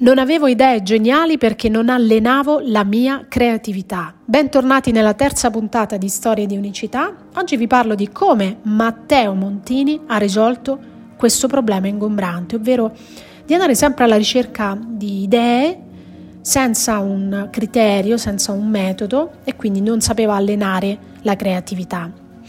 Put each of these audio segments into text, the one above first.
Non avevo idee geniali perché non allenavo la mia creatività. Bentornati nella terza puntata di Storie di Unicità. Oggi vi parlo di come Matteo Montini ha risolto questo problema ingombrante, ovvero di andare sempre alla ricerca di idee senza un criterio, senza un metodo, e quindi non sapeva allenare la creatività.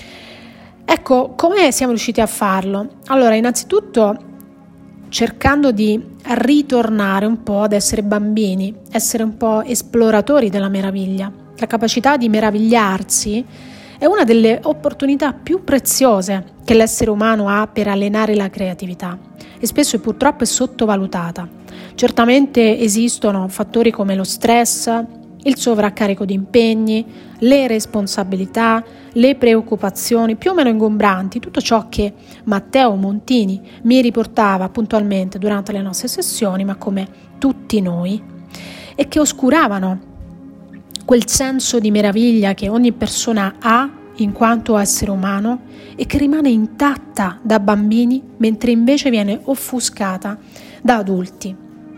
Ecco, come siamo riusciti a farlo? Allora, innanzitutto cercando di ritornare un po' ad essere bambini, essere un po' esploratori della meraviglia. La capacità di meravigliarsi è una delle opportunità più preziose che l'essere umano ha per allenare la creatività e spesso purtroppo è sottovalutata. Certamente esistono fattori come lo stress, il sovraccarico di impegni, le responsabilità, le preoccupazioni più o meno ingombranti, tutto ciò che Matteo Montini mi riportava puntualmente durante le nostre sessioni, ma come tutti noi, e che oscuravano quel senso di meraviglia che ogni persona ha in quanto essere umano e che rimane intatta da bambini, mentre invece viene offuscata da adulti.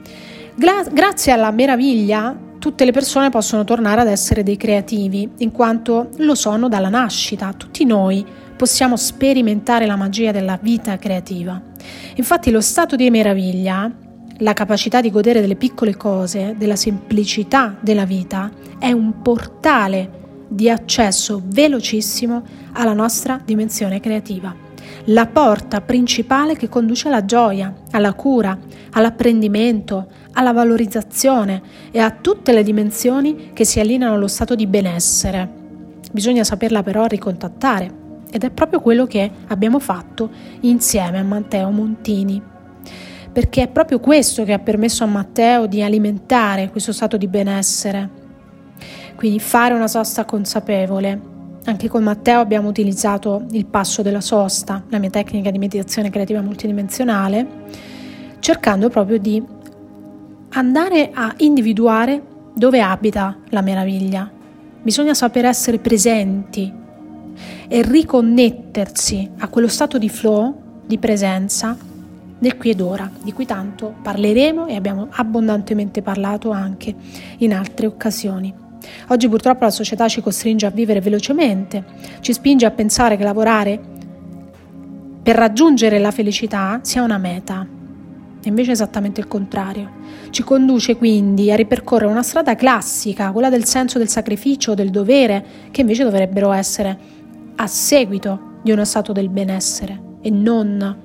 Grazie alla meraviglia tutte le persone possono tornare ad essere dei creativi, in quanto lo sono dalla nascita. Tutti noi possiamo sperimentare la magia della vita creativa. Infatti lo stato di meraviglia, la capacità di godere delle piccole cose, della semplicità della vita, è un portale di accesso velocissimo alla nostra dimensione creativa. La porta principale che conduce alla gioia, alla cura, all'apprendimento, alla valorizzazione e a tutte le dimensioni che si allineano allo stato di benessere. Bisogna saperla però ricontattare ed è proprio quello che abbiamo fatto insieme a Matteo Montini, perché è proprio questo che ha permesso a Matteo di alimentare questo stato di benessere. Quindi fare una sosta consapevole. Anche con Matteo abbiamo utilizzato il passo della sosta, la mia tecnica di meditazione creativa multidimensionale, cercando proprio di andare a individuare dove abita la meraviglia. Bisogna saper essere presenti e riconnettersi a quello stato di flow, di presenza, nel qui ed ora, di cui tanto parleremo e abbiamo abbondantemente parlato anche in altre occasioni. Oggi purtroppo la società ci costringe a vivere velocemente, ci spinge a pensare che lavorare per raggiungere la felicità sia una meta, e invece è esattamente il contrario. Ci conduce quindi a ripercorrere una strada classica, quella del senso del sacrificio, del dovere, che invece dovrebbero essere a seguito di uno stato del benessere e non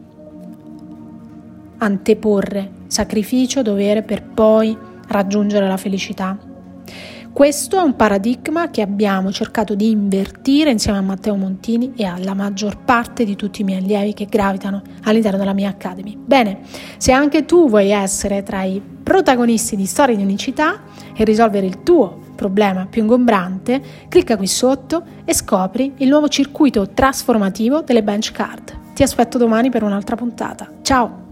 anteporre sacrificio, dovere per poi raggiungere la felicità. Questo è un paradigma che abbiamo cercato di invertire insieme a Matteo Montini e alla maggior parte di tutti i miei allievi che gravitano all'interno della mia Academy. Bene, se anche tu vuoi essere tra i protagonisti di Storie di Unicità e risolvere il tuo problema più ingombrante, clicca qui sotto e scopri il nuovo circuito trasformativo delle bench card. Ti aspetto domani per un'altra puntata. Ciao!